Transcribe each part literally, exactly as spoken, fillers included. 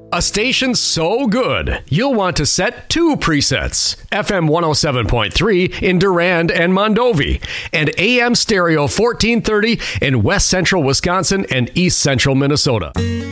A station so good, you'll want to set two presets. F M one oh seven point three in Durand and Mondovi, and A M Stereo fourteen thirty in West Central Wisconsin and East Central Minnesota.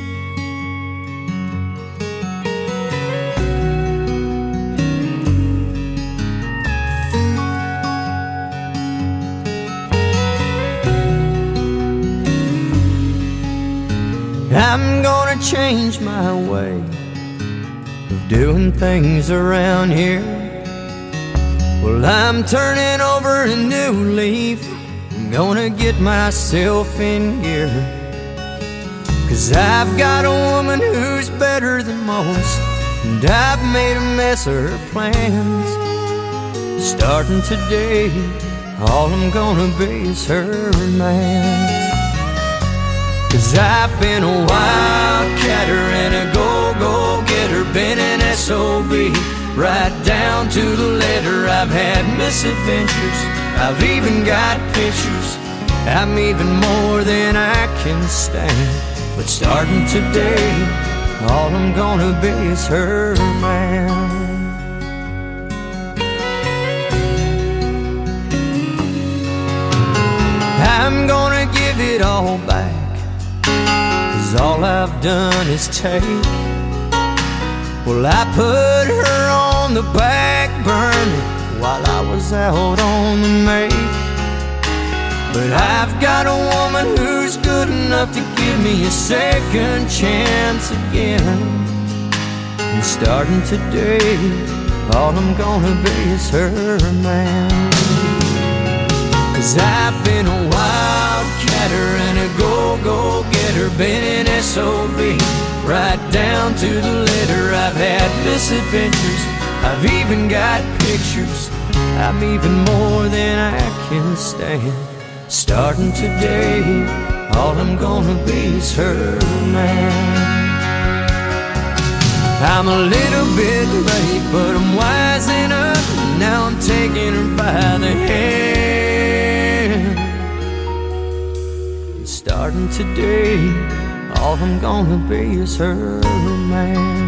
I'm gonna change my way of doing things around here. Well, I'm turning over a new leaf. I'm gonna get myself in gear. Cause I've got a woman who's better than most, and I've made a mess of her plans. Starting today, all I'm gonna be is her man. Cause I've been a wildcatter and a go-go-getter, been an S O B right down to the letter. I've had misadventures, I've even got pictures. I'm even more than I can stand. But starting today, all I'm gonna be is her man. I'm gonna give it all back, all I've done is take. Well, I put her on the back burner while I was out on the make. But I've got a woman who's good enough to give me a second chance again. And starting today, all I'm gonna be is her man. Cause I've been a wildcatter and a go-go-getter, been an S O B right down to the letter. I've had misadventures, I've even got pictures. I'm even more than I can stand. Starting today, all I'm gonna be is her man. I'm a little bit late, but I'm wising up. Now I'm taking her by the hand. Starting today, all I'm gonna be is her man.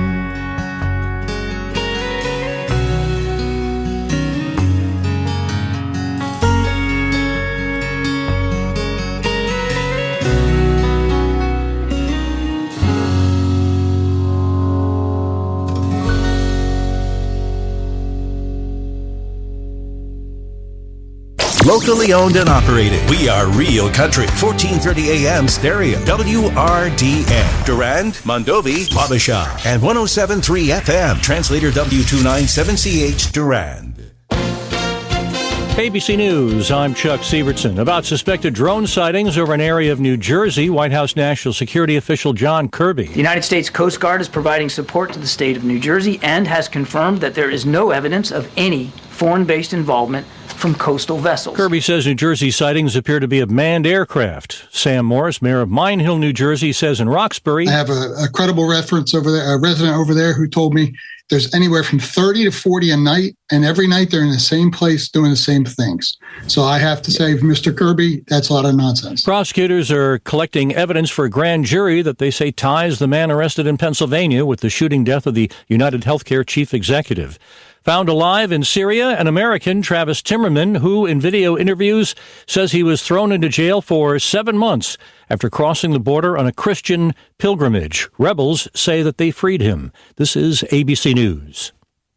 Locally owned and operated. We are Real Country. fourteen thirty A M stereo. W R D N. Durand, Mondovi, Wabasha. And one oh seven point three F M. Translator W two ninety-seven C H Durand. A B C News, I'm Chuck Sievertson. About suspected drone sightings over an area of New Jersey, White House National Security official John Kirby. The United States Coast Guard is providing support to the state of New Jersey and has confirmed that there is no evidence of any foreign-based involvement from coastal vessels. Kirby says New Jersey sightings appear to be of manned aircraft. Sam Morris, mayor of Mine Hill, New Jersey, says in Roxbury, I have a, a credible reference over there, a resident over there who told me there's anywhere from thirty to forty a night, and every night they're in the same place doing the same things. So I have to say, Mister Kirby, that's a lot of nonsense. Prosecutors are collecting evidence for a grand jury that they say ties the man arrested in Pennsylvania with the shooting death of the United Healthcare chief executive. Found alive in Syria, an American, Travis Timmerman, who in video interviews says he was thrown into jail for seven months after crossing the border on a Christian pilgrimage. Rebels say that they freed him. This is A B C News.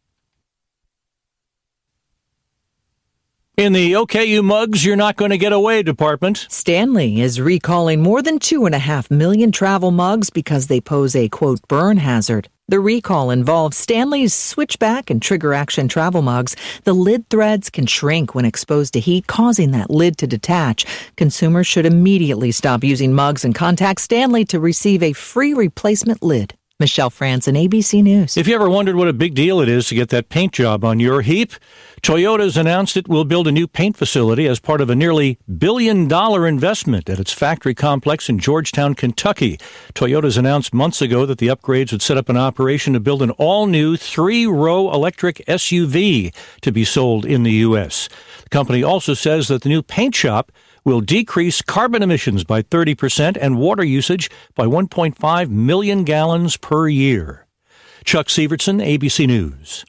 In the O K U mugs, you're not going to get away department. Stanley is recalling more than two and a half million travel mugs because they pose a, quote, burn hazard. The recall involves Stanley's switchback and trigger action travel mugs. The lid threads can shrink when exposed to heat, causing that lid to detach. Consumers should immediately stop using mugs and contact Stanley to receive a free replacement lid. Michelle Franzen, A B C News. If you ever wondered what a big deal it is to get that paint job on your heap, Toyota's announced it will build a new paint facility as part of a nearly billion dollar investment at its factory complex in Georgetown, Kentucky. Toyota's announced months ago that the upgrades would set up an operation to build an all-new three-row electric S U V to be sold in the U S. The company also says that the new paint shop will decrease carbon emissions by thirty percent and water usage by one point five million gallons per year. Chuck Sievertson, A B C News.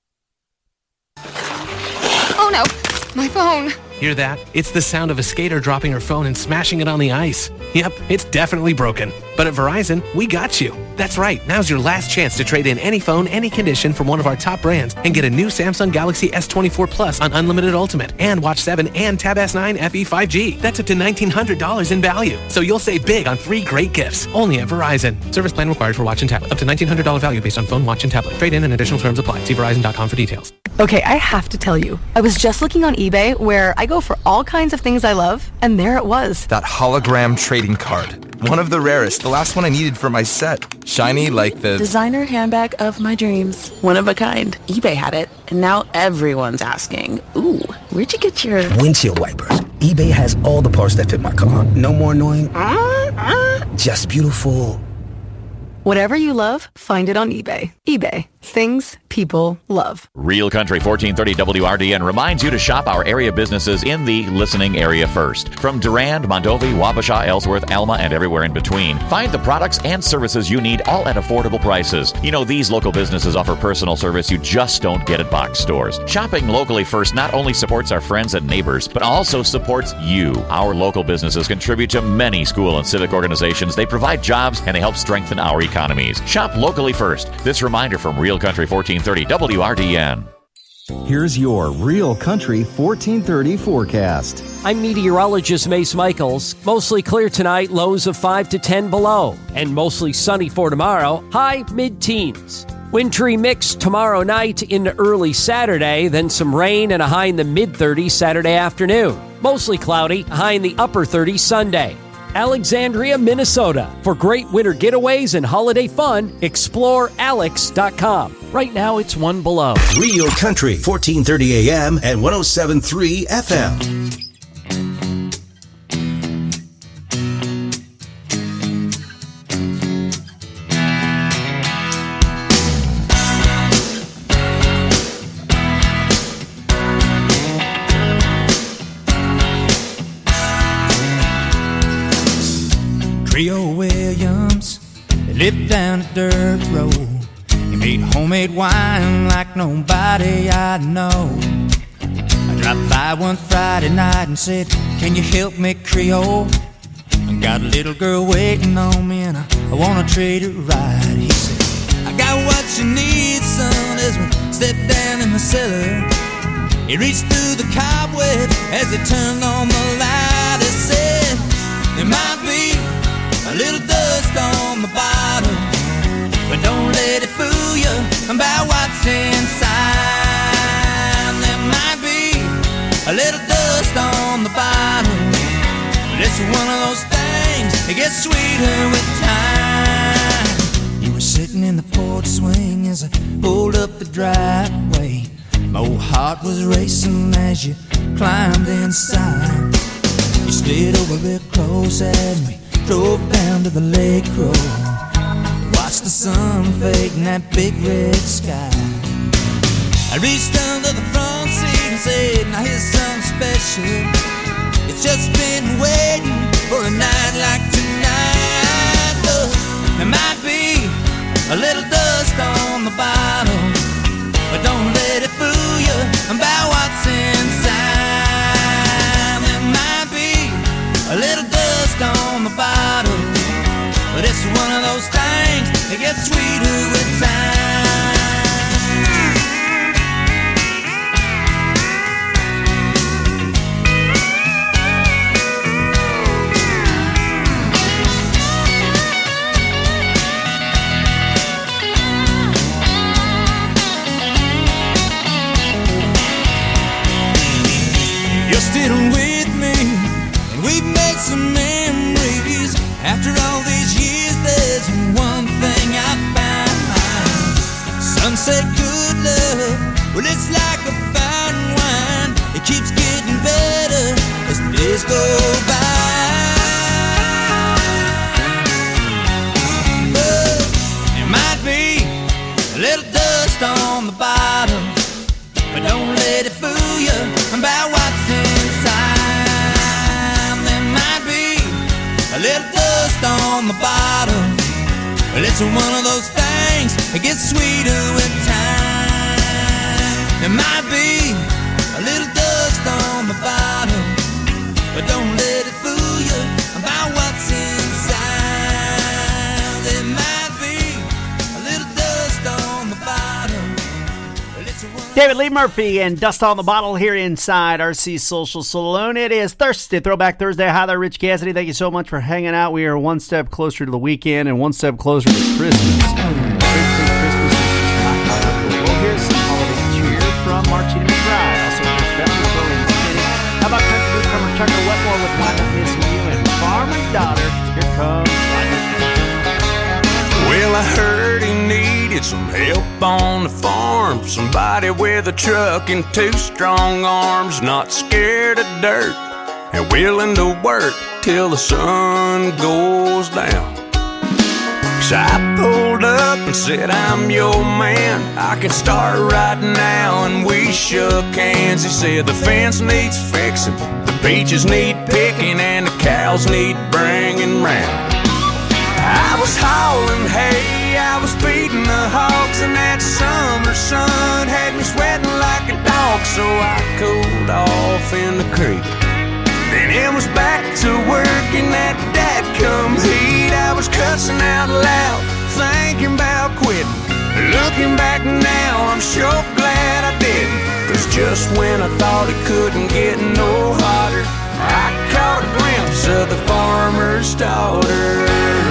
Oh no, my phone. Hear that? It's the sound of a skater dropping her phone and smashing it on the ice. Yep, it's definitely broken. But at Verizon, we got you. That's right. Now's your last chance to trade in any phone, any condition from one of our top brands and get a new Samsung Galaxy S twenty-four Plus on Unlimited Ultimate and Watch seven and Tab S nine F E five G. That's up to nineteen hundred dollars in value. So you'll save big on three great gifts. Only at Verizon. Service plan required for watch and tablet. Up to nineteen hundred dollars value based on phone, watch, and tablet. Trade in and additional terms apply. See Verizon dot com for details. Okay, I have to tell you. I was just looking on eBay where I go for all kinds of things I love, and there it was. That hologram trading card. One of the rarest. The last one I needed for my set. Shiny like the... designer handbag of my dreams. One of a kind. eBay had it, and now everyone's asking, ooh, where'd you get your... windshield wipers. eBay has all the parts that fit my car. No more annoying... Uh, uh, just beautiful... Whatever you love, find it on eBay. eBay. Things people love. Real Country fourteen thirty W R D N reminds you to shop our area businesses in the listening area first. From Durand, Mondovi, Wabasha, Ellsworth, Alma, and everywhere in between. Find the products and services you need, all at affordable prices. You know, these local businesses offer personal service you just don't get at box stores. Shopping locally first not only supports our friends and neighbors, but also supports you. Our local businesses contribute to many school and civic organizations. They provide jobs and they help strengthen our economies. Shop locally first. This reminder from Real Country fourteen thirty W R D N. Here's your Real Country fourteen thirty forecast. I'm meteorologist Mace Michaels. Mostly clear tonight, lows of five to ten below. And mostly sunny for tomorrow, high mid-teens. Wintry mix tomorrow night into early Saturday, then some rain and a high in the mid-thirties Saturday afternoon. Mostly cloudy, a high in the upper thirties Sunday. Alexandria, Minnesota. For great winter getaways and holiday fun, explore alex dot com. Right now, it's one below. Real Country, fourteen thirty A M and one oh seven point three F M. Trio Williams, they lived down a dirt road. He made homemade wine like nobody I know. I dropped by one Friday night and said, can you help me, Creole? I got a little girl waiting on me and I, I wanna treat her right. He said, I got what you need, son, as we stepped down in the cellar. He reached through the cobweb as he turned on the light. He said, there might be a little dust on the bottom, but don't let it fool you about what's inside. There might be a little dust on the bottom, but it's one of those things that gets sweeter with time. You were sitting in the porch swing as I pulled up the driveway. My old heart was racing as you climbed inside. You slid over real close as we drove down to the lake road. Watched the sun fade in that big red sky. I reached under the front seat and said, now here's something special. It's just been waiting for a night like tonight. Look, there might be a little dust on the bottom, but don't let it fool you about what's inside. There might be a little dust on the bottom, but it's one of those things that gets sweeter with time. You're still with me, and we've made some memories. After all these years, there's one thing I found. Some say good love, well it's like a fine wine. It keeps getting better as the days go by. But there might be a little dust on the bottom, but don't let it fool you about what's inside. It's one of those things that gets sweeter with time. There might be a little dust on the bottom, but don't let it fool you about what's inside. There might be a little dust on the bottom. David Lee Murphy and Dust on the Bottle here inside R C Social Saloon. It is Thursday, Throwback Thursday. Hi there, Rich Cassidy. Thank you so much for hanging out. We are one step closer to the weekend and one step closer to Christmas. Christmas is not holiday. We'll hear some holiday cheer from Martina McBride. Also, Bethany Bowen City. How about country newcomer Tucker Wetmore with Like I'm Missing You and Farmer's Daughter? Here comes Like I'm Missing You. Well, I heard he needed some help on the farm. Somebody with a truck and two strong arms, not scared of dirt and willing to work till the sun goes down. So I pulled up and said, I'm your man, I can start right now. And we shook hands. He said the fence needs fixing, the peaches need picking, and the cows need bringing round. I was hauling hay, I was feeding the hogs, and that summer sun had me sweating like a dog. So I cooled off in the creek. Then it was back to work in that dadgum heat. I was cussing out loud, thinking about quitting. Looking back now, I'm sure glad I didn't. Cause just when I thought it couldn't get no hotter, I caught a glimpse of the farmer's daughter.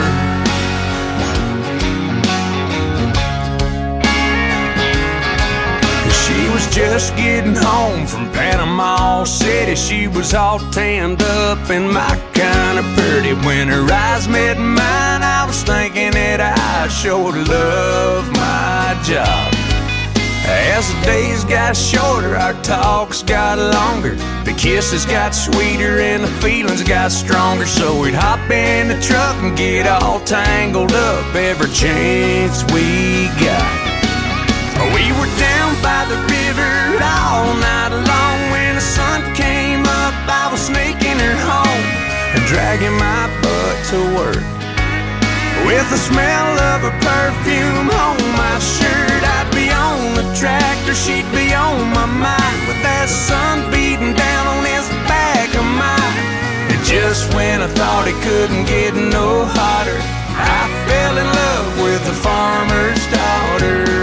She was just getting home from Panama City. She was all tanned up and my kind of pretty. When her eyes met mine, I was thinking that I sure love my job. As the days got shorter, our talks got longer. The kisses got sweeter and the feelings got stronger. So we'd hop in the truck and get all tangled up every chance we got. We were down by the river all night long. When the sun came up, I was sneaking her home and dragging my butt to work. With the smell of her perfume on my shirt, I'd be on the tractor, she'd be on my mind, with that sun beating down on his back of mine. And just when I thought it couldn't get no hotter, I fell in love with the farmer's daughter.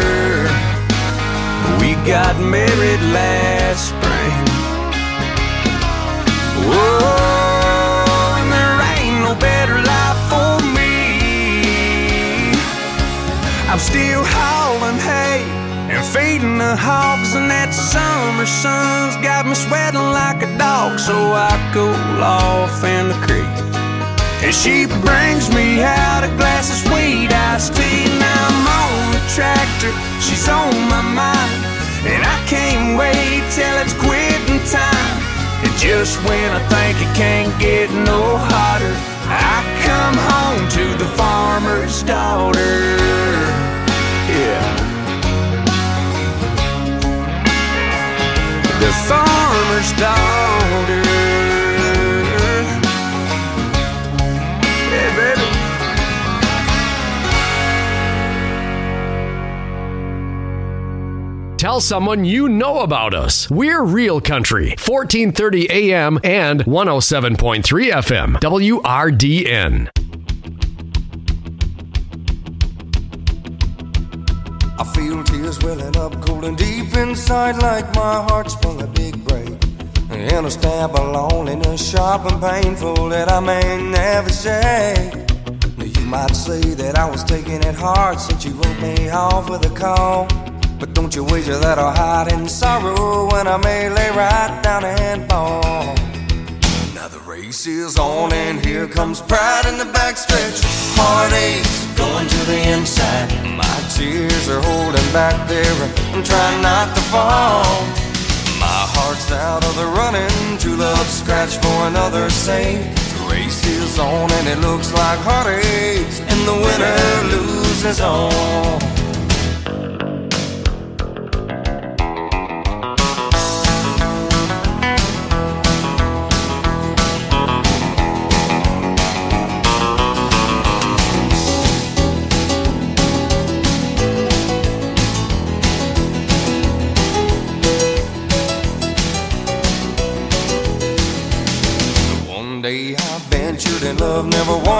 We got married last spring. Whoa, and there ain't no better life for me. I'm still hauling hay and feeding the hogs, and that summer sun's got me sweating like a dog. So I cool off in the creek, and she brings me out a glass of sweet iced tea. Now I'm on the tractor, she's on my mind, and I can't wait till it's quitting time. And just when I think it can't get no hotter, I come home to the farmer's daughter. Yeah. The farmer's daughter. Yeah, baby. Tell someone you know about us. We're Real Country, fourteen thirty A M and one oh seven point three F M, W R D N. I feel tears welling up cold and deep inside, like my heart sprung a big break. And a stab of loneliness, sharp and painful, that I may never shake. Now you might say that I was taking it hard since you wrote me off with a call. But don't you wager that I'll hide in sorrow when I may lay right down and fall. Now the race is on and here comes pride in the backstretch. Heartaches going to the inside. My tears are holding back there, I'm trying not to fall. My heart's out of the running, true love scratch for another's sake. The race is on and it looks like heartaches, and the winner loses all.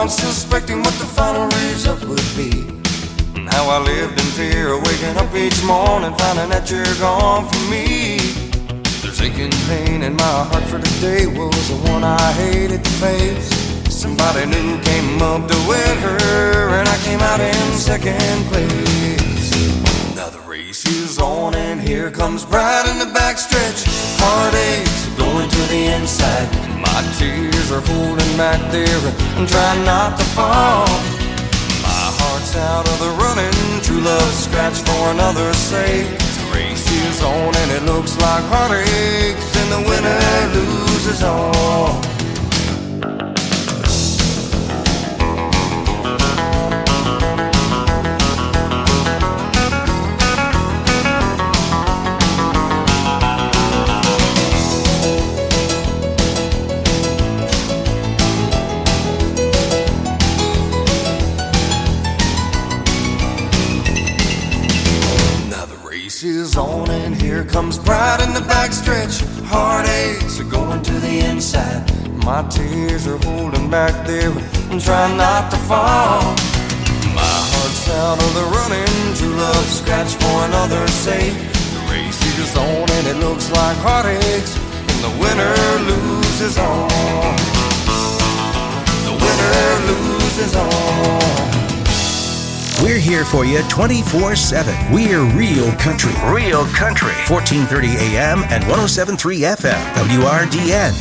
suspecting what the final result would be. And how I lived in fear, waking up each morning, finding that you're gone from me. There's aching pain in my heart for today was the one I hated to face. Somebody new came up to win her, and I came out in second place. Now the race is on, and here comes Bride in the backstretch. Heartaches going to the inside. My tears are holding back there and trying not to fall. My heart's out of the running, true love scratched for another's sake. The race is on, and it looks like heartaches, and the winner loses all. Is on, and here comes Pride in the backstretch. Heartaches are going to the inside. My tears are holding back there and trying not to fall. My heart's out of the running, true love scratched for another's sake. The race is on, and it looks like heartaches, and the winner loses all. The winner loses all. We're here for you twenty-four seven. We're Real Country. Real Country. fourteen thirty A M and one oh seven point three F M. W R D N.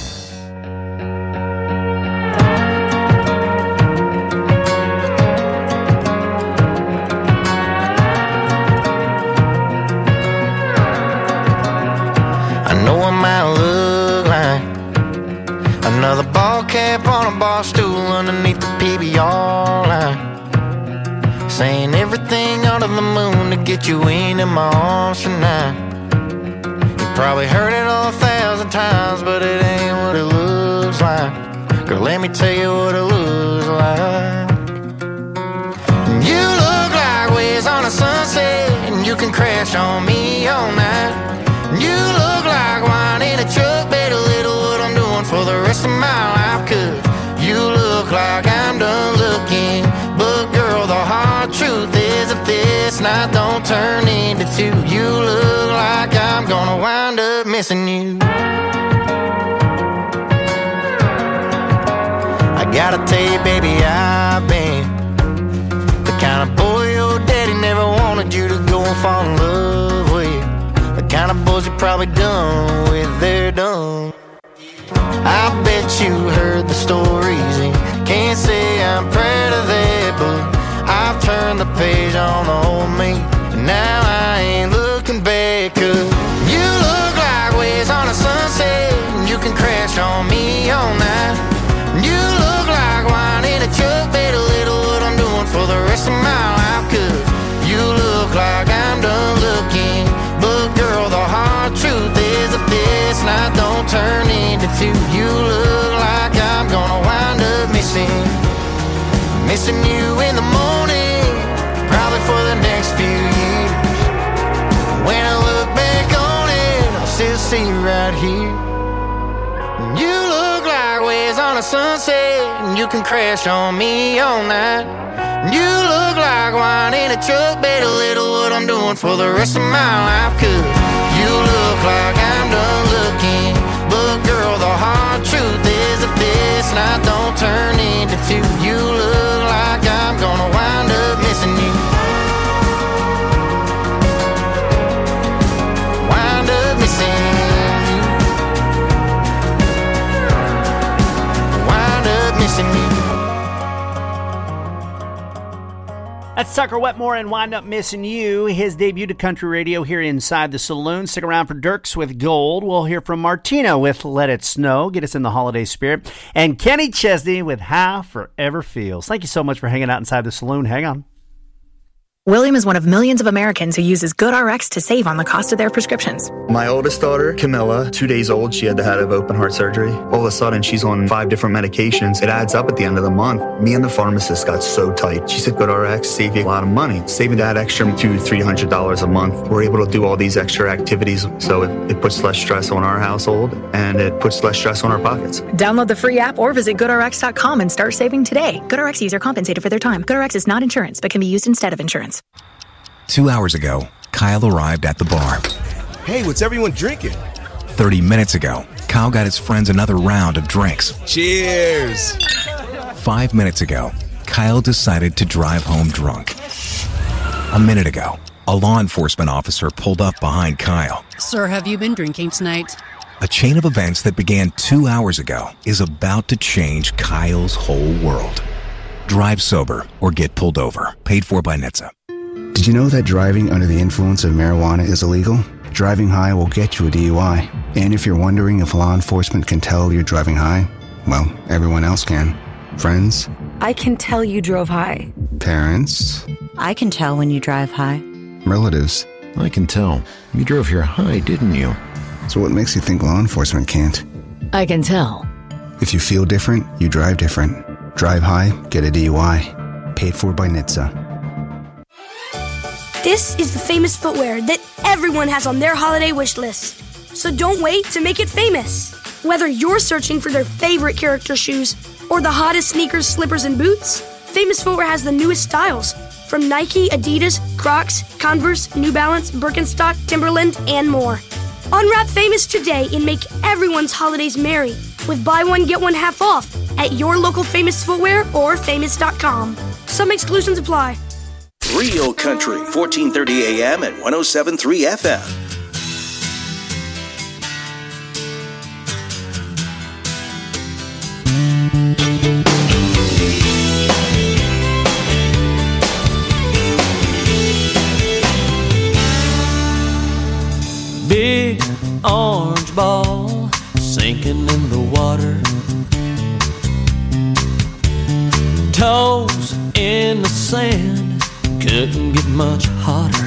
I know it might look like another ball cap on a bar stool underneath the P B R line, saying everything under the moon to get you into my arms tonight. You probably heard it all a thousand times, but it ain't what it looks like. Girl, let me tell you what it looks like. You look like waves on a sunset, and you can crash on me all night. You look like wine in a truck, better little what I'm doing for the rest of my life. Cause you look like I'm done looking, but girl, the hard truth is if this night don't turn into two, you look like I'm gonna wind up missing you. I gotta tell you, baby, I've been the kind of boy your daddy never wanted you to go and fall in love with. The kind of boys you probably done with, they're done. I bet you heard the stories and can't say I'm proud of that, but I've turned the page on the old me, and now I ain't looking back. Cause you look like waves on a sunset, and you can crash on me all night. You look like wine in a truck, better little what I'm doing for the rest of my life. Cause you look like I'm done looking, but girl, the hard truth is if this night don't turn into two, you look like I'm gonna wind up missing Missing you in the morning, probably for the next few years. When I look back on it, I'll still see you right here. You look like waves on a sunset, and you can crash on me all night. You look like wine in a truck, better little what I'm doing for the rest of my life. Cause you look like I'm done looking, but girl, the hard truth is if this night don't turn into two, you look like I'm gonna wind up missing you. Wind up missing you. Wind up missing you. That's Tucker Wetmore and Wind Up Missing You, his debut to country radio here inside the saloon. Stick around for Dirks with Gold. We'll hear from Martina with Let It Snow, get us in the holiday spirit, and Kenny Chesney with How Forever Feels. Thank you so much for hanging out inside the saloon. Hang on. William is one of millions of Americans who uses GoodRx to save on the cost of their prescriptions. My oldest daughter, Camilla, two days old, she had to have open heart surgery. All of a sudden, she's on five different medications. It adds up at the end of the month. Me and the pharmacist got so tight. She said, GoodRx save you a lot of money. Saving that extra two hundred dollars, three hundred dollars a month. We're able to do all these extra activities, so it, it puts less stress on our household, and it puts less stress on our pockets. Download the free app or visit good R X dot com and start saving today. GoodRx user compensated for their time. GoodRx is not insurance, but can be used instead of insurance. Two hours ago, Kyle arrived at the bar. Hey, what's everyone drinking? Thirty minutes ago, Kyle got his friends another round of drinks. Cheers! Five minutes ago, Kyle decided to drive home drunk. A minute ago, a law enforcement officer pulled up behind Kyle. Sir, have you been drinking tonight? A chain of events that began two hours ago is about to change Kyle's whole world. Drive sober or get pulled over. Paid for by N H T S A. Did you know that driving under the influence of marijuana is illegal? Driving high will get you a D U I. And if you're wondering if law enforcement can tell you're driving high, well, everyone else can. Friends? I can tell you drove high. Parents? I can tell when you drive high. Relatives? I can tell. You drove here high, didn't you? So what makes you think law enforcement can't? I can tell. If you feel different, you drive different. Drive high, get a D U I. Paid for by N H T S A. This is the famous footwear that everyone has on their holiday wish list. So don't wait to make it famous. Whether you're searching for their favorite character shoes or the hottest sneakers, slippers, and boots, Famous Footwear has the newest styles from Nike, Adidas, Crocs, Converse, New Balance, Birkenstock, Timberland, and more. Unwrap Famous today and make everyone's holidays merry with buy one, get one half off at your local Famous Footwear or famous dot com. Some exclusions apply. Real Country, fourteen thirty A M and one oh seven point three F M. Big orange ball sinking in the water, toes in the sand, couldn't get much hotter.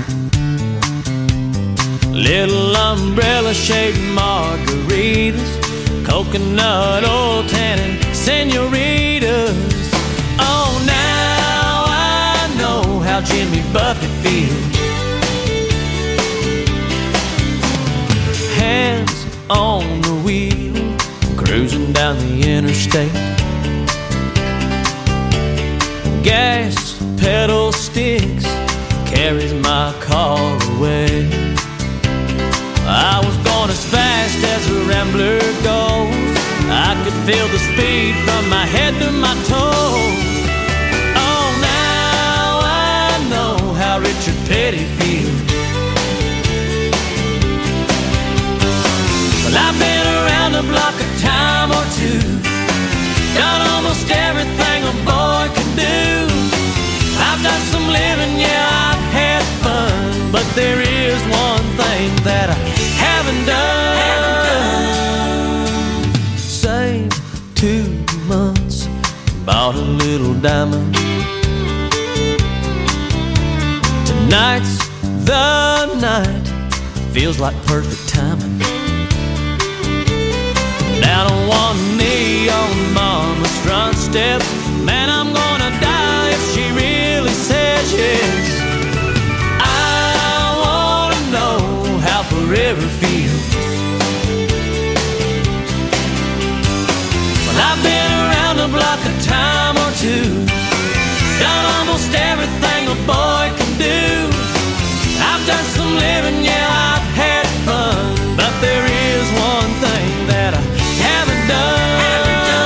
Little umbrella-shaped margaritas, coconut oil tanning senoritas. Oh, now I know how Jimmy Buffett feels. Hands on the wheel, cruising down the interstate. Gas pedal sticks, carries my car away. I was going as fast as a rambler goes. I could feel the speed from my head to my toes. Oh, now I know how Richard Petty feels. Well, I've been around the block a time or two, done almost everything a boy can do. I've done some living, yeah, I've had fun, but there is one thing that I haven't done. Saved two months, bought a little diamond. Tonight's the night, feels like perfect timing. Down on one knee on mama's front steps, man, I'm gonna die if she really says yes. I wanna know how forever feels. Well, I've been around the block a time or two, done almost everything a boy can do. I've done some living, yeah, I've had fun, but there is one thing that I haven't done.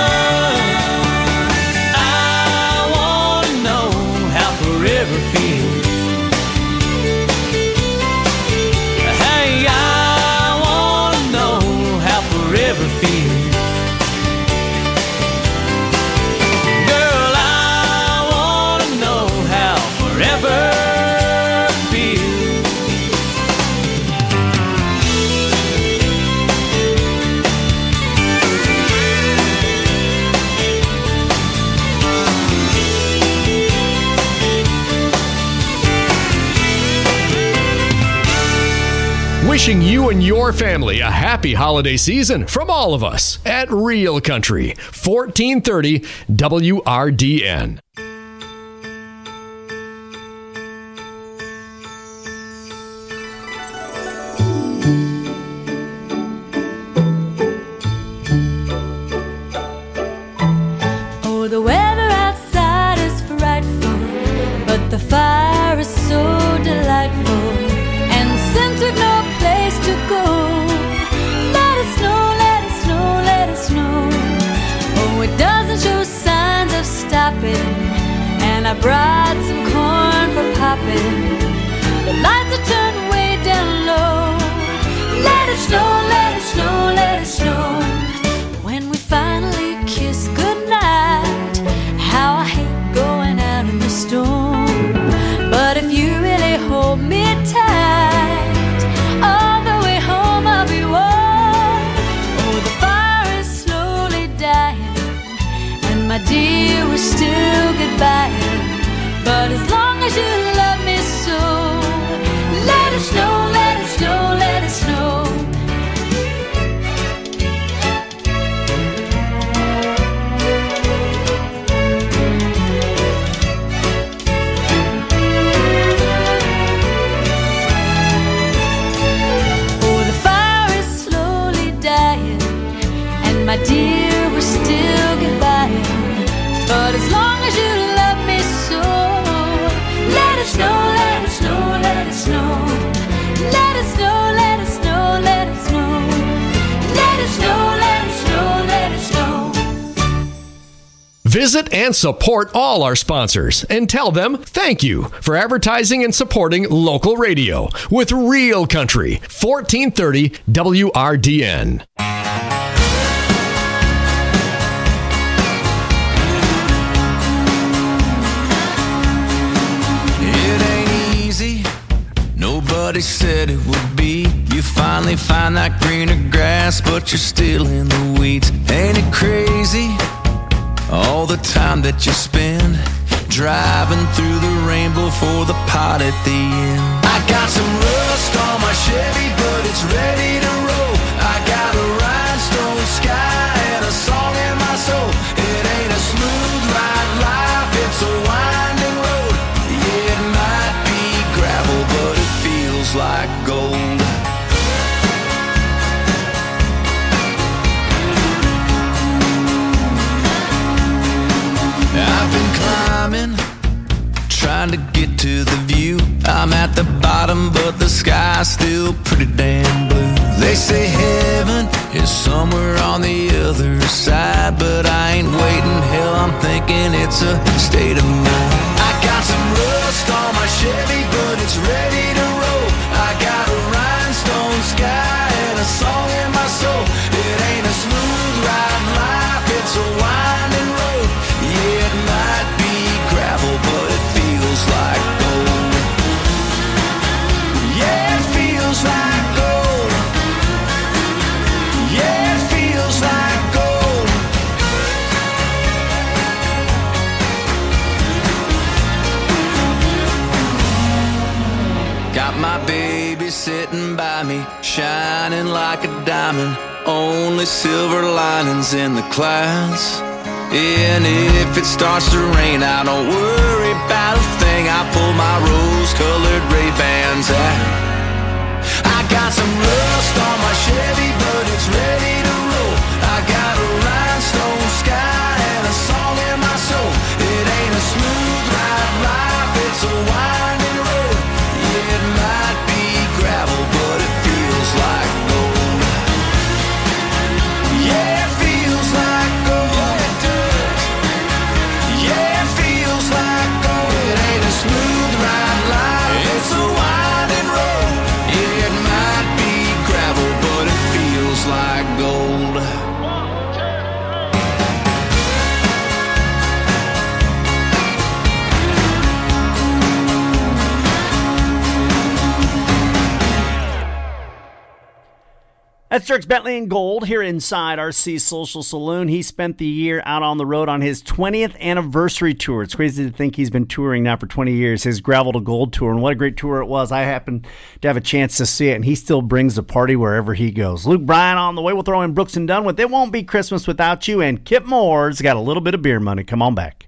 I wanna know how forever feels. Wishing you and your family a happy holiday season from all of us at Real Country, fourteen thirty W R D N. Oh, the weather outside is frightful, but the fire is so delightful. And since we've no place to go, let it snow, let it snow, let it snow. Oh, it doesn't show signs of stopping, and I brought some corn for popping. The lights are turned way down low. Let it snow, let it snow, let it snow. When we finally kiss goodnight, how I hate going out in the storm. But if you really hold me tight, all the way home I'll be warm. Oh, the fire is slowly dying, and my dear, we're still goodbying. But as long as you love me so, let it snow, let it snow, let it snow. My dear, we're still goodbye. But as long as you love me so, let it snow, let it snow, let it snow. Let it snow, let it snow, let it snow. Let it snow, let it snow, let it snow. Visit and support all our sponsors and tell them thank you for advertising and supporting local radio with Real Country, fourteen thirty W R D N. Nobody said it would be. You finally find that greener grass, but you're still in the weeds. Ain't it crazy? All the time that you spend driving through the rainbow for the pot at the end. I got some rust on my Chevy, but it's ready to roll. I got a rhinestone sky and a song in my soul. It ain't a smooth ride life, it's a winding road. Yeah, it might be gravel, but it feels like gold. I've been climbing, trying to get to the view. I'm at the bottom, but the sky's still pretty damn blue. They say heaven is somewhere on the other side, but I ain't waiting. Hell, I'm thinking it's a state of mind. I got some rust on my Chevy, but it's ready to roll. I got a rhinestone sky and a song in my soul. It ain't a smooth ride life, it's a winding road. Yeah, it might be gravel, but it feels like gold. Yeah, it feels like gold. Yeah, it feels like gold. Got my baby sitting by me, shining like a diamond. Only silver linings in the clouds. And if it starts to rain, I don't worry about a thing. I pull my rose-colored Ray-Bans out. I got some rust on my Chevy, but it's ready to roll. I got a rhinestone sky and a song in my soul. It ain't a smooth ride life, it's a winding road. Yeah, it might be gravel, but it feels like gold. Yeah, it feels like gold. Yeah, it feels like gold. It ain't a smooth ride life, it's a winding That's Dierks Bentley in gold here inside R C Social Saloon. He spent the year out on the road on his twentieth anniversary tour. It's crazy to think he's been touring now for twenty years, his Gravel to Gold tour, and what a great tour it was. I happened to have a chance to see it, and he still brings a party wherever he goes. Luke Bryan on the way. We'll throw in Brooks and Dunn with It Won't Be Christmas Without You, and Kip Moore's got a little bit of beer money. Come on back.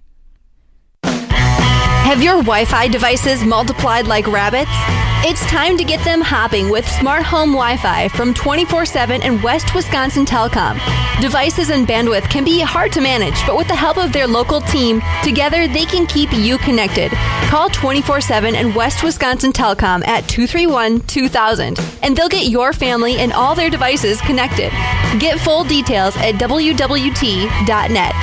Have your Wi-Fi devices multiplied like rabbits? It's time to get them hopping with smart home Wi-Fi from twenty-four seven and West Wisconsin Telecom. Devices and bandwidth can be hard to manage, but with the help of their local team, together they can keep you connected. Call twenty-four seven and West Wisconsin Telecom at two three one, two thousand, and they'll get your family and all their devices connected. Get full details at w w t dot net.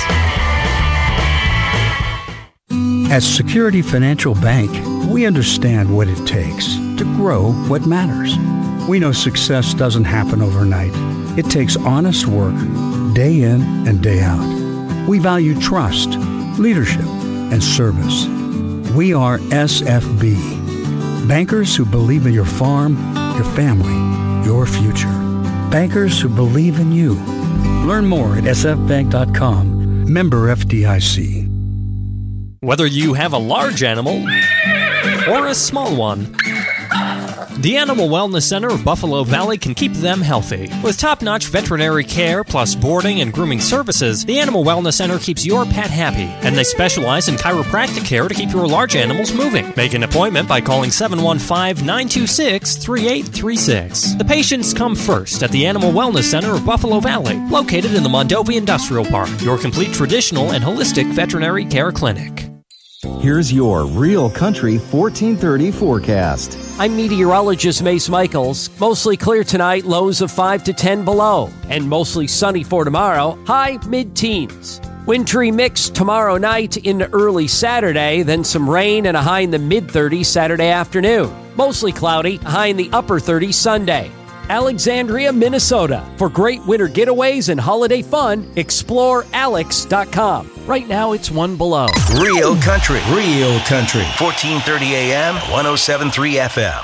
At Security Financial Bank, we understand what it takes to grow what matters. We know success doesn't happen overnight. It takes honest work, day in and day out. We value trust, leadership, and service. We are S F B, bankers who believe in your farm, your family, your future. Bankers who believe in you. Learn more at s f bank dot com. Member F D I C. Whether you have a large animal or a small one, the Animal Wellness Center of Buffalo Valley can keep them healthy. With top-notch veterinary care plus boarding and grooming services, the Animal Wellness Center keeps your pet happy, and they specialize in chiropractic care to keep your large animals moving. Make an appointment by calling seven one five, nine two six, three eight three six. The patients come first at the Animal Wellness Center of Buffalo Valley, located in the Mondovi Industrial Park, your complete traditional and holistic veterinary care clinic. Here's your Real Country fourteen thirty forecast. I'm meteorologist Mace Michaels. Mostly clear tonight, lows of five to ten below. And mostly sunny for tomorrow, high mid-teens. Wintry mix tomorrow night into early Saturday, then some rain and a high in the mid-thirties Saturday afternoon. Mostly cloudy, high in the upper thirties Sunday. Alexandria, Minnesota. For great winter getaways and holiday fun, explore alex dot com. Right now, it's one below. Real Country. Real Country. fourteen thirty A M, one oh seven point three F M.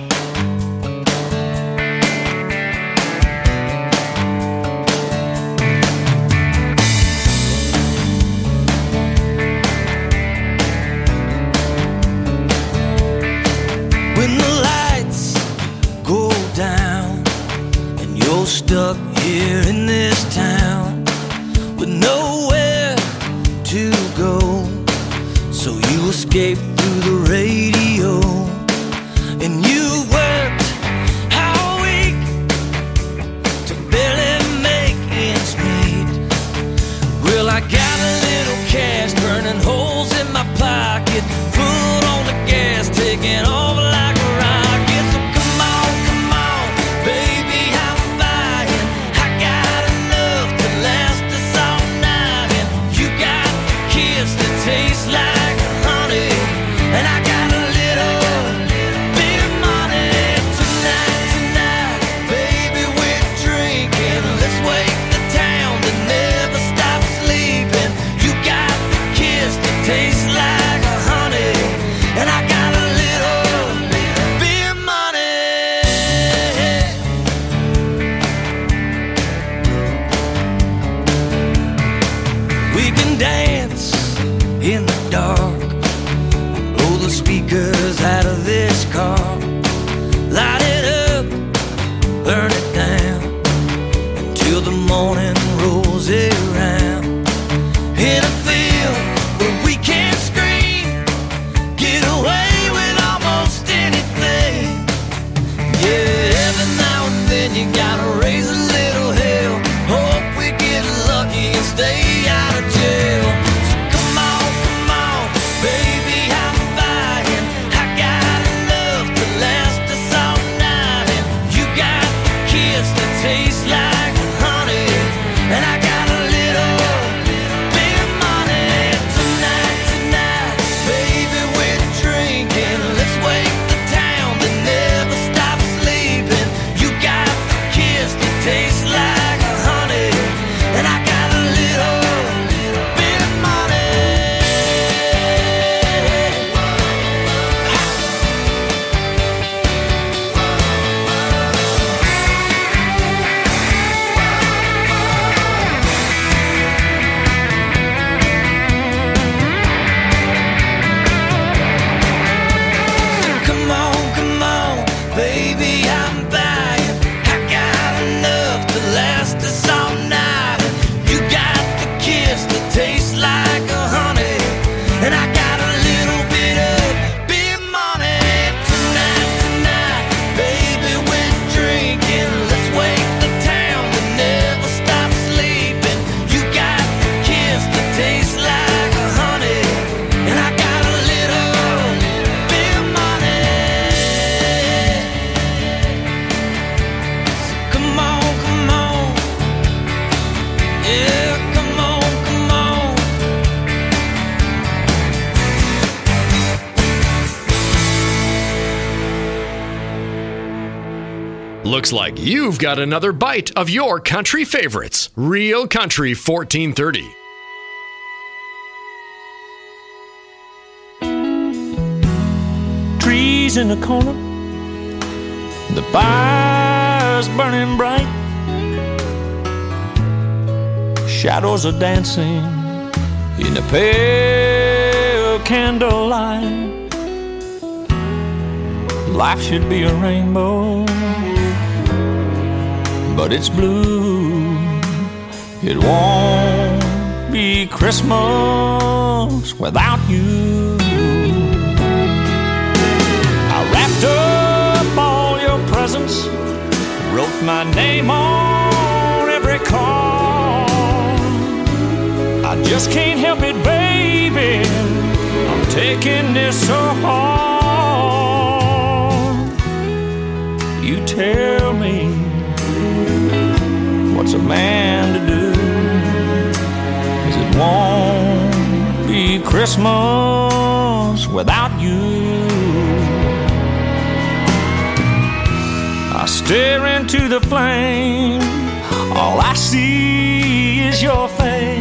When the lights go down and you're stuck here in this town with nowhere to go, so you escape through the radio, and you worked all week to barely make ends meet. Well, I got a little cash burning holes in my pocket, foot on the gas, taking off like a rocket. So come on, come on, baby, I'm buying. I got enough to last us all night, and you got a kiss that tastes like honey. baby, I'm buying. I got enough to last us all night. You got the kiss that tastes like a honey, and I got a little bit of big money. Tonight, tonight, baby, we're drinking. Let's wake the town to never stop sleeping. You got the kiss that tastes like a honey, and I got a little bit of money. So come on, come on. Yeah, come on, come on. Looks like you've got another bite of your country favorites. Real Country fourteen thirty. Trees in the corner, the fire's burning bright. Shadows are dancing in the pale candlelight. Life should be a rainbow, but it's blue. It won't be Christmas without you. I wrapped up all your presents, wrote my name on every card. I just can't help it, baby, I'm taking this so hard. You tell me, what's a man to do? 'Cause it won't be Christmas without you. I stare into the flame, all I see is your face.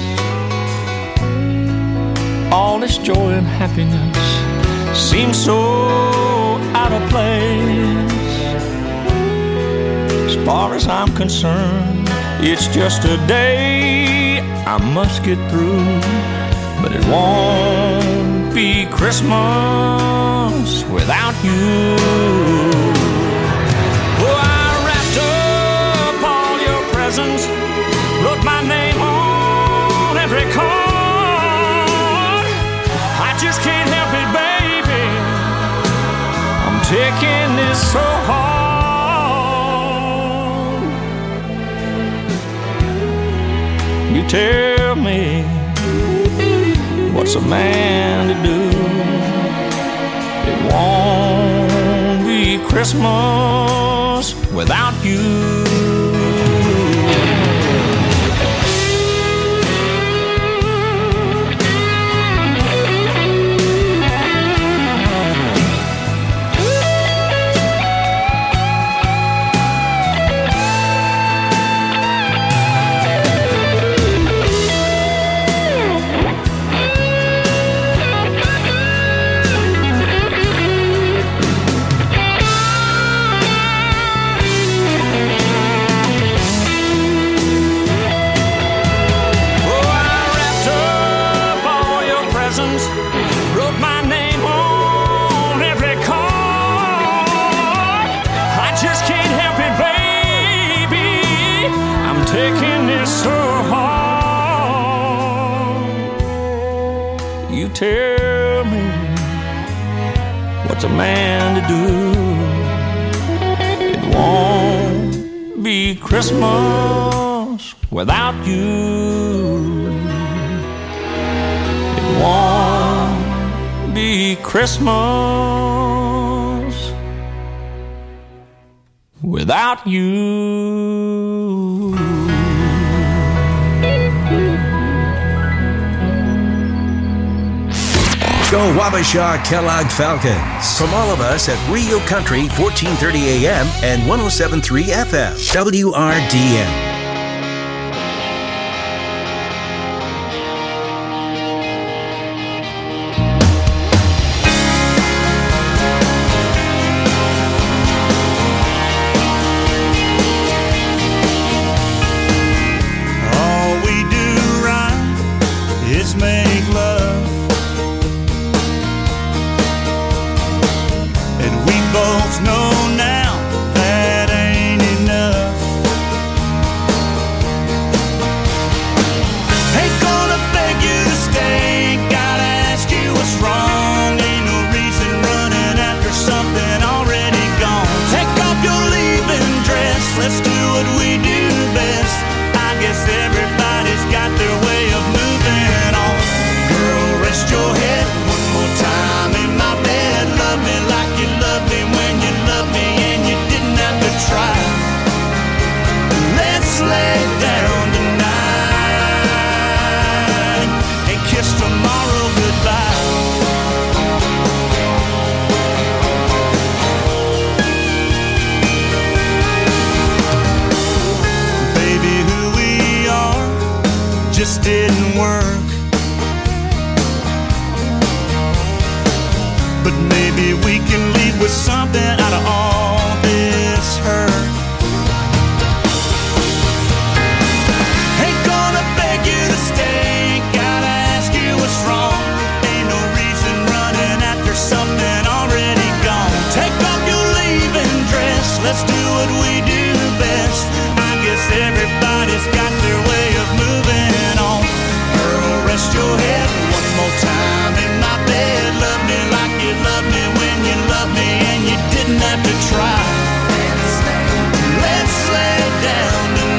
All this joy and happiness seems so out of place. As far as I'm concerned, it's just a day I must get through. But it won't be Christmas without you. Oh, I wrapped up all your presents, wrote my name on every card. I just can't help it, baby, I'm taking this so hard. You tell me, what's a man to do? It won't be Christmas without you. Tell me, what's a man to do? It won't be Christmas without you. It won't be Christmas without you. Go Wabasha Kellogg Falcons. From all of us at Rio Country, fourteen thirty A M and one oh seven point three F M, W R D M. All we do right is make love. Both know now, that ain't enough. Ain't gonna beg you to stay, gotta ask you what's wrong. Ain't no reason running after something already gone. Take off your leaving dress, let's do what we do best. I guess everybody's got their way of moving on. Girl, rest your head one more time in my bed. Love me like you loved me when you loved me and you didn't have to try. Let's lay down tonight and kiss tomorrow goodbye. Baby, who we are just didn't work. But maybe we can leave with something out of all this hurt. Ain't gonna beg you to stay, gotta ask you what's wrong. Ain't no reason running after something already gone. Take off your leaving dress, let's do what we do best. I guess everybody's got their way of moving on. Girl, rest your head one more time in my bed. Love me like you loved me when you loved me and you didn't have to try. Let's lay down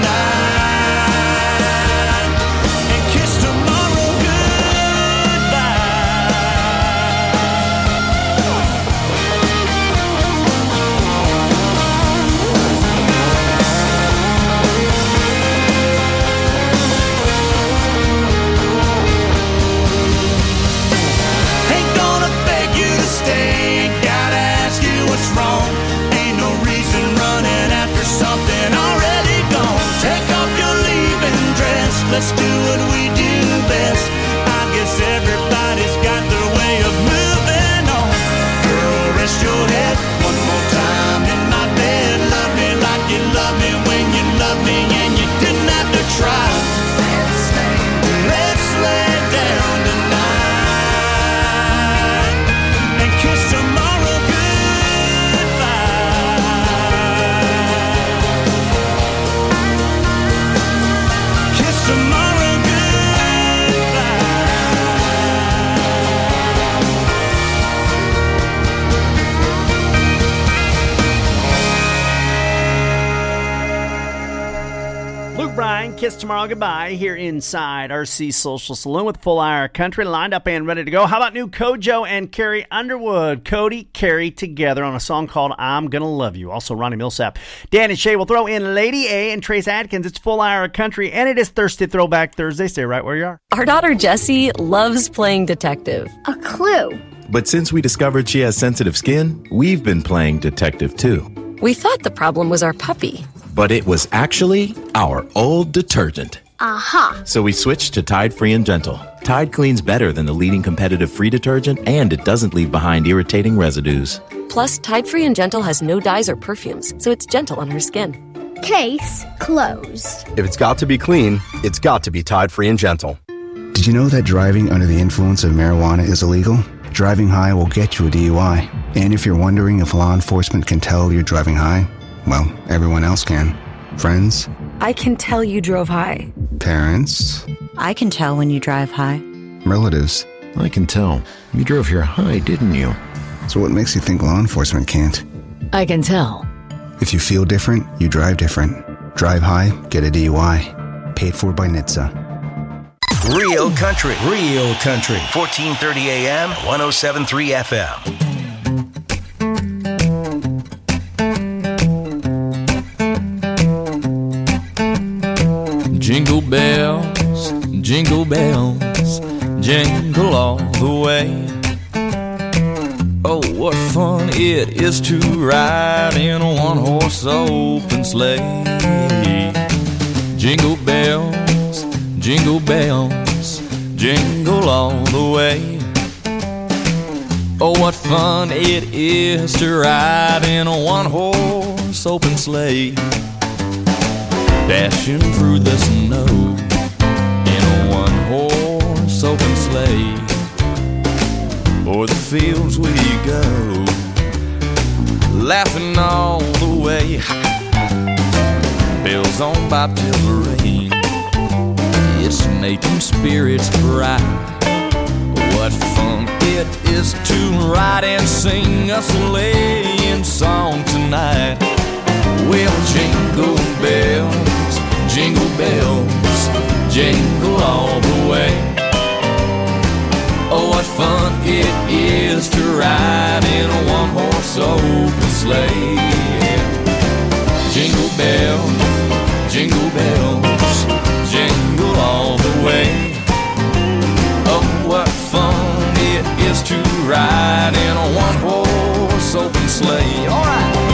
tonight and kiss tomorrow Ain't gonna beg you to stay, gotta ask you what's wrong. Ain't no reason running after something already gone. Take off your leaving dress, let's do what we do best. I guess everybody's got their way of moving on. Girl, rest your head one more time in my bed. Love me like you loved me when you loved me and you didn't have to try. Let's lay down tonight and kiss tomorrow goodbye. Kiss tomorrow Luke Bryan, Kiss Tomorrow Goodbye, here inside R C Social Saloon with Full Hour Country lined up and ready to go. How about new Kojo and Carrie Underwood? Cody, Carrie together on a song called I'm Gonna Love You. Also Ronnie Millsap. Dan and Shay will throw in Lady A and Trace Adkins. It's Full Hour Country, and it is Thirsty Throwback Thursday. Stay right where you are. Our daughter Jessie loves playing detective. A clue. But since we discovered she has sensitive skin, we've been playing detective too. We thought the problem was our puppy. But it was actually our old detergent. Aha. So we switched to Tide Free and Gentle. Tide cleans better than the leading competitive free detergent, and it doesn't leave behind irritating residues. Plus, Tide Free and Gentle has no dyes or perfumes, so it's gentle on her skin. Case closed. If it's got to be clean, it's got to be Tide Free and Gentle. Did you know that driving under the influence of marijuana is illegal? Driving high will get you a D U I. And if you're wondering if law enforcement can tell you're driving high, well, everyone else can. Friends, I can tell you drove high. parents, I can tell when you drive high. relatives. I can tell. You drove here high, didn't you? So what makes you think law enforcement can't? I can tell. If you feel different, you drive different. Drive high, get a D U I. Paid for by N H T S A. Real country, real country. fourteen thirty A M, one oh seven point three F M. Jingle bells, jingle bells, jingle all the way. Oh, what fun it is to ride in a one-horse open sleigh. Jingle bells, jingle bells, jingle all the way. Oh, what fun it is to ride in a one-horse open sleigh. Dashing through the snow in a one-horse open sleigh. O'er the fields we go, laughing all the way. Bells on bobtail ring, it's making spirits bright. What fun it is to ride and sing a sleighing song tonight. Well, jingle bells, jingle bells, jingle all the way. Oh, what fun it is to ride in a one-horse open sleigh. Jingle bells, jingle bells, jingle all the way. Oh, what fun it is to ride in a one-horse open sleigh. All right.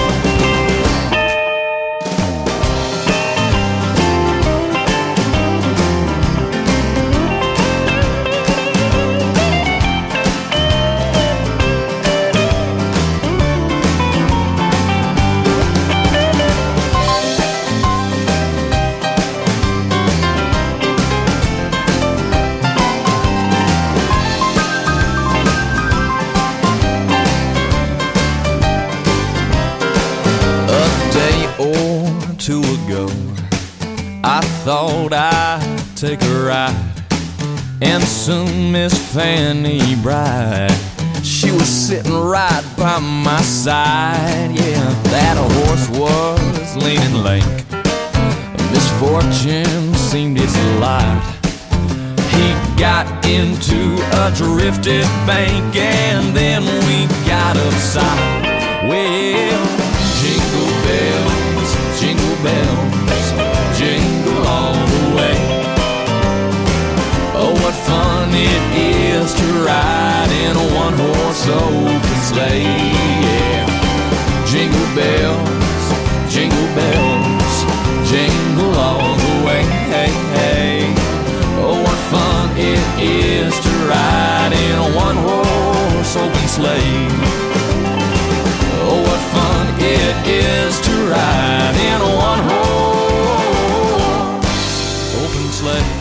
I thought I'd take a ride and soon Miss Fanny Bright, she was sitting right by my side. Yeah, that horse was leaning lank, misfortune seemed its light. He got into a drifted bank and then we got upside. Well, jingle bells, jingle bells, jingle all the way. Oh, what fun it is to ride in a one-horse open sleigh. Yeah. Jingle bells, jingle bells, jingle all the way. Hey, hey. Oh, what fun it is to ride in a one-horse open sleigh. Oh, what fun it is to ride in a one-horse open sleigh.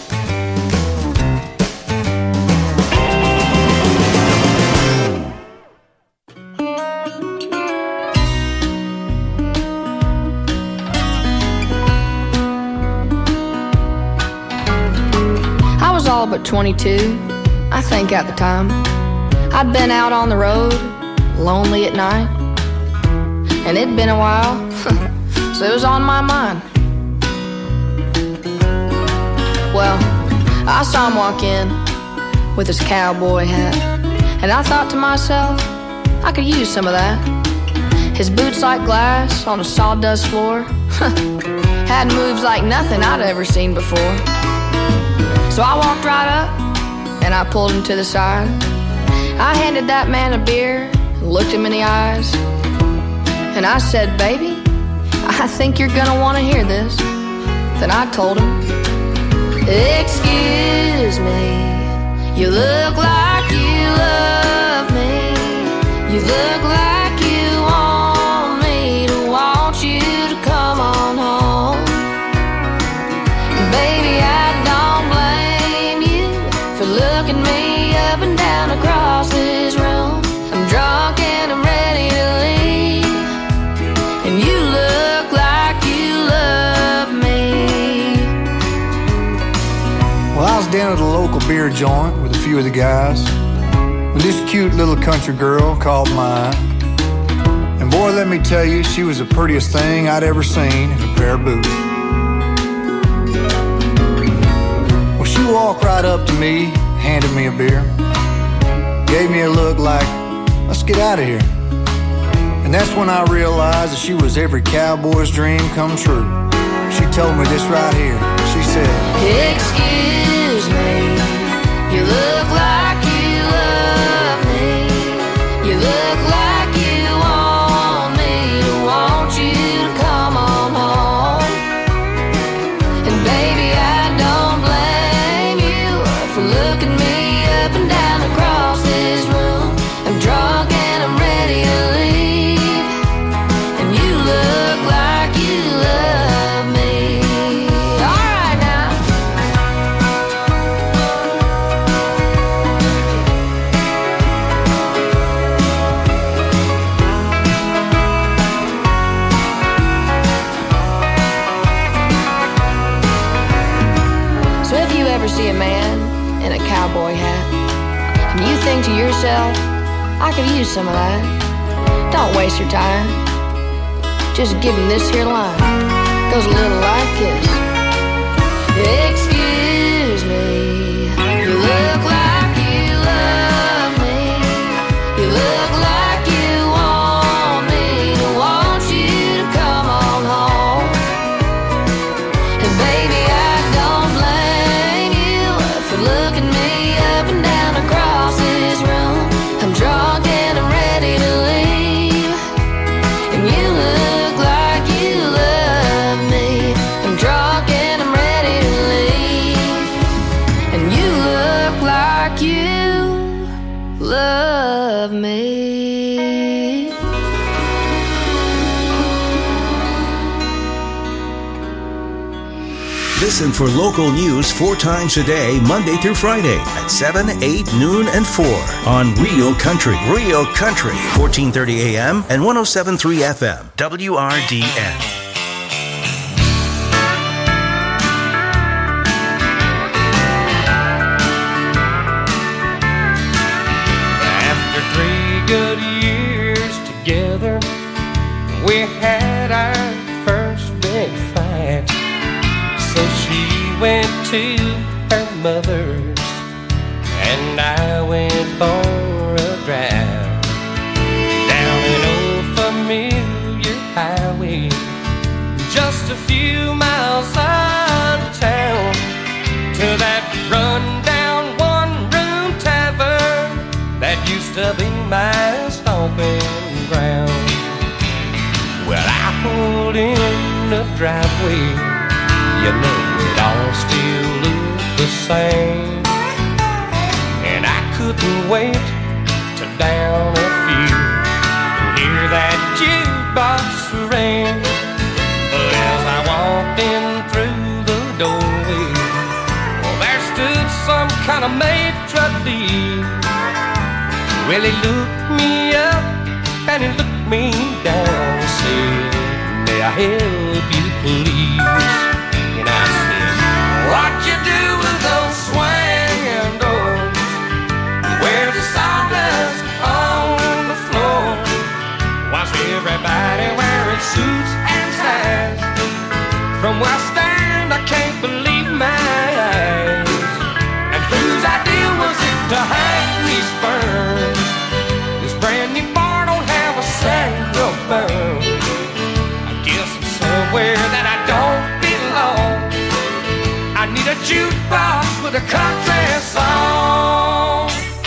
I was all but twenty-two, I think at the time. I'd been out on the road, lonely at night, and it'd been a while, so it was on my mind. Well, I saw him walk in with his cowboy hat, and I thought to myself, I could use some of that. His boots like glass on a sawdust floor had moves like nothing I'd ever seen before. So I walked right up and I pulled him to the side. I handed that man a beer and looked him in the eyes, and I said, baby, I think you're gonna want to hear this. Then I told him, excuse me, you look like you love me. You look like you want me to want you to come on home. Baby, I don't blame you for looking me up and down across this room. I'm drunk and I'm ready to leave, and you look like you love me. Well, I was down at a local beer joint with a few of the guys when this cute little country girl called mine. And boy, let me tell you, she was the prettiest thing I'd ever seen in a pair of boots. Well, she walked right up to me, handed me a beer, gave me a look like, let's get out of here. And that's when I realized that she was every cowboy's dream come true. She told me this right here. She said, excuse me, you look like you love me. You look like you want me to want you to come on home. And baby, I don't blame you for looking me up and down across this room. I'm drunk and I'm ready to leave, and you look like you love me. All right now. think to yourself, I could use some of that, don't waste your time. Just give him this here line. Goes a little like this. Excuse me, you look like you love me. You look like you want me to want you to come on home. And baby, I don't blame you for looking me up and down across this room. I'm drunk and I'm ready to leave. And you look like you love me. I'm drunk and I'm ready to leave. And you look like you love me. Listen for local news four times a day, Monday through Friday at seven, eight, noon, and four on Real Country. Real Country, fourteen thirty A M and one oh seven point three F M, W R D N. After three good years together, we had our first big fight. So she went to her mother's, and I went for a drive down an old familiar highway, just a few miles out of town, to that run-down one-room tavern that used to be my stomping ground. Well, I pulled in the driveway. You know it all still looked the same, and I couldn't wait to down a few and hear that jukebox ring. But as I walked in through the doorway, well, there stood some kind of maitre d'. Well, he looked me up and he looked me down and said, "May I help you, please?" And I said, "What you do with those swinging doors? Where's the sawdust on the floor? Why's everybody wearing suits and ties? From where I stand, I can't believe my eyes. And whose idea was it to hang these ferns? This brand new bar don't have a single burn. I guess I'm somewhere that I don't belong. I need a jukebox with a country song."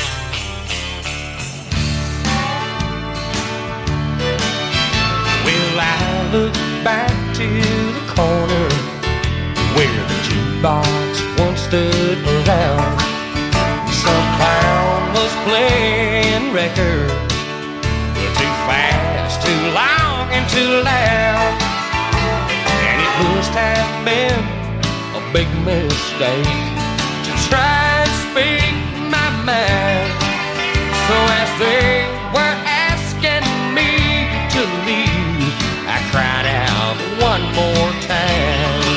Well, I look back to the corner where the jukebox once stood around. Some clown was playing records, too fast, too long, and too loud. And it must have been a big mistake to try and speak my mind. So as they were asking me to leave, I cried out one more time,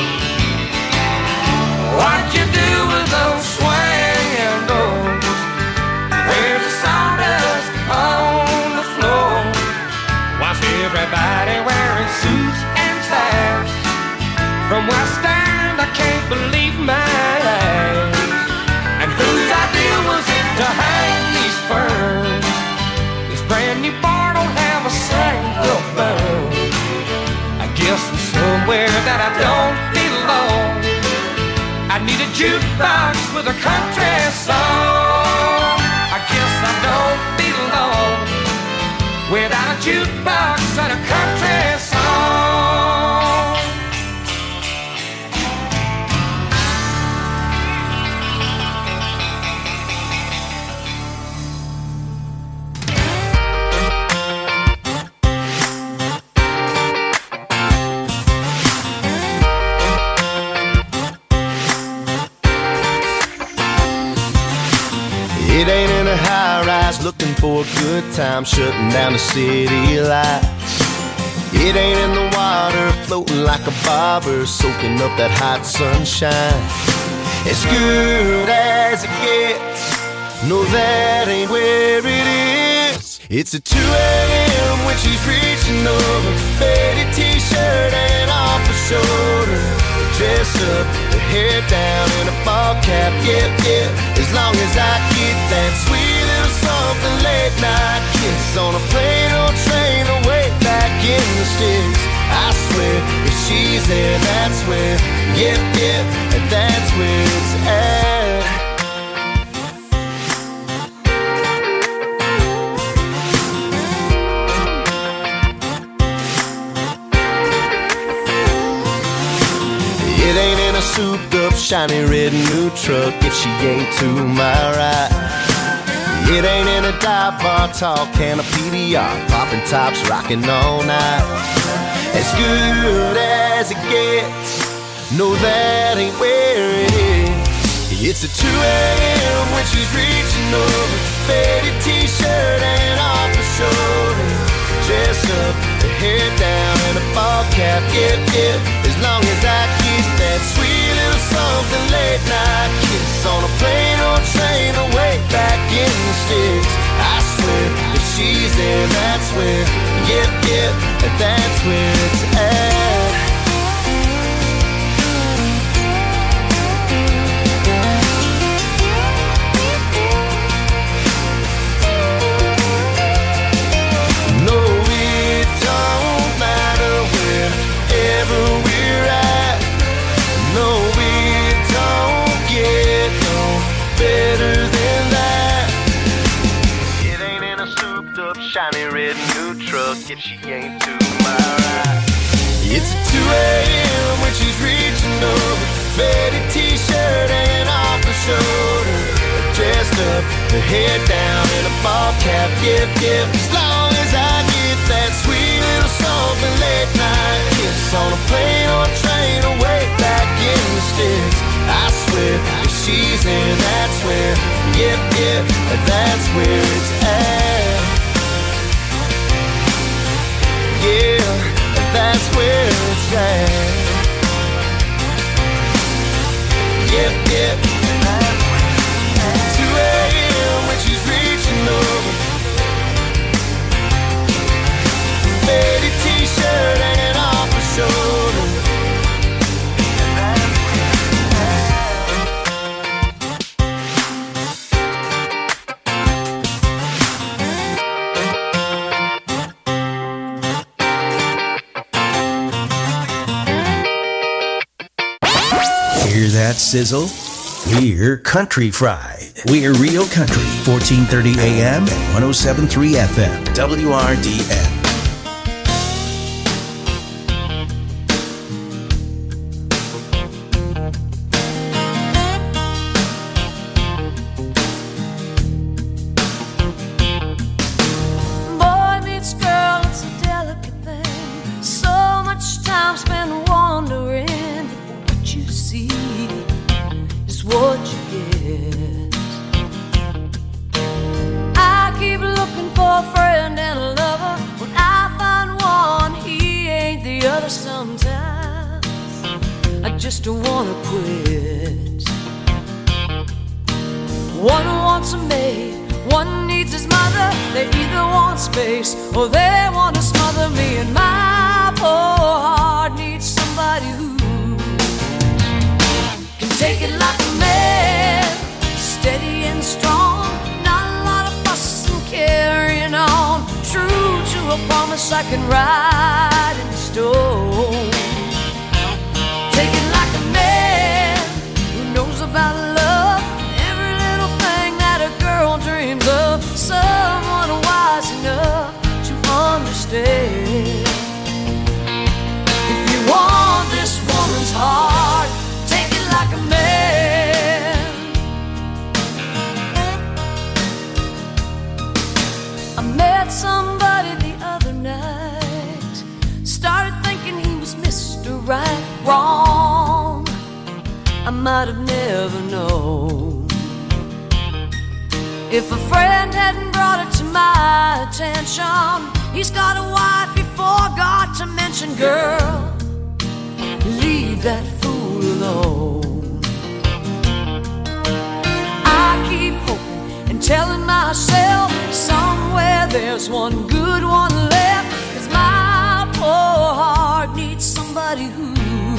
"What you do with those swinging doors? Where's the sawdust on the floor? Why's everybody wearing suits and ties? From where I stand, I can't believe my eyes. And whose idea was it to hang these ferns? This brand new bar don't have a single burn. I guess I'm somewhere that I don't belong. I need a jukebox with a country song. I guess I don't belong without a jukebox and a country song." It ain't in a high rise looking for a good time, shutting down the city lights. It ain't in the water floating like a bobber, soaking up that hot sunshine. As good as it gets, No, that ain't where it is. It's at two a.m. when she's reaching over, faded t-shirt and off her shoulder, dressed up, her hair down in a ball cap. Yeah, yeah. As long as I get that sweet little something late night kiss on a plane or train away back in the sticks. I swear, if she's there, that's where. Yeah, yeah, and that's where it's at. It ain't in a souped up, shiny red new truck if she ain't to my right. It ain't in a dive bar, tall can of P D R, popping tops, rocking all night. As good as it gets, no, that ain't where it is. It's at two a.m. when she's reaching over, faded t-shirt and off her shoulder, dressed up, her hair down and a ball cap. Yeah, yeah. As long as I get that sweet little something late night kiss on a plane or train away back in the sticks. I swear, if she's there, that's where. Yep, yep, and that's where it's at. No, it don't matter wherever we're at. No, it don't get no better than that. It ain't in a souped up, shiny red new truck if she ain't to my right. It's at two a.m. when she's reaching over, faded t-shirt and off her shoulder, dressed up, her hair down in a ball cap. Yep, yep. As long as I get that sweet little something late night kiss on a plane or train away back in the sticks. I swear, if she's there, that's where. Yep, yep, that's where it's at. Yeah, that's where it's at. Yep, yep, two a.m. when she's reaching over, faded t-shirt and off her shoulder. Hear that sizzle? We're Country Fried. We're Real Country, fourteen thirty A M and one oh seven point three F M, W R D N. Boy meets girl, it's a delicate thing. So much time spent wondering if what you see is what you get. I keep looking for a friend and a lover. When I find one, he ain't the other. Sometimes I just don't wanna quit. One wants a maid, one needs his mother. They either want space or they want to smother me. And my poor heart needs somebody who can take it like a man, steady and strong, not a lot of fuss and carrying on. True to a promise I can write in stone. Take it like a man who knows about love, every little thing that a girl dreams of. Someone wise enough to understand. If you want this woman's heart, take it like a man. I met somebody the other night, started thinking he was Mister Right. Wrong, I might have never known. If a friend hadn't brought it to my attention, he's got a wife he forgot to mention. Girl, leave that fool alone. I keep hoping and telling myself somewhere there's one good one left. 'Cause my poor heart needs somebody who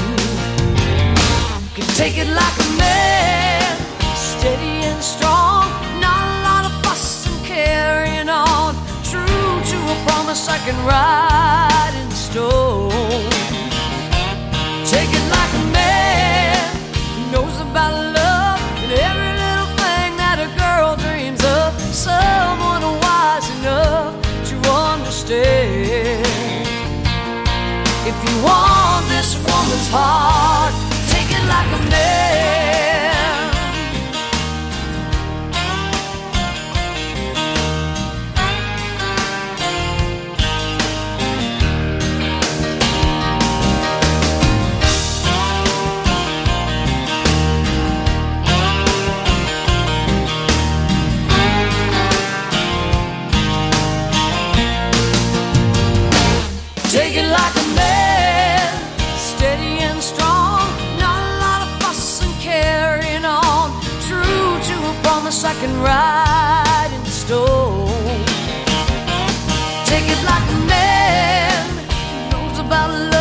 can take it like a man, steady and strong, not a lot of fuss and carrying on, true to a promise I can write in stone. Take it like a man who knows about love and every little thing that a girl dreams of, someone wise enough to understand. If you want this woman's heart, take it like a man. Take it like a man, steady and strong, not a lot of fuss and carrying on, true to a promise I can write in stone. Take it like a man who knows about love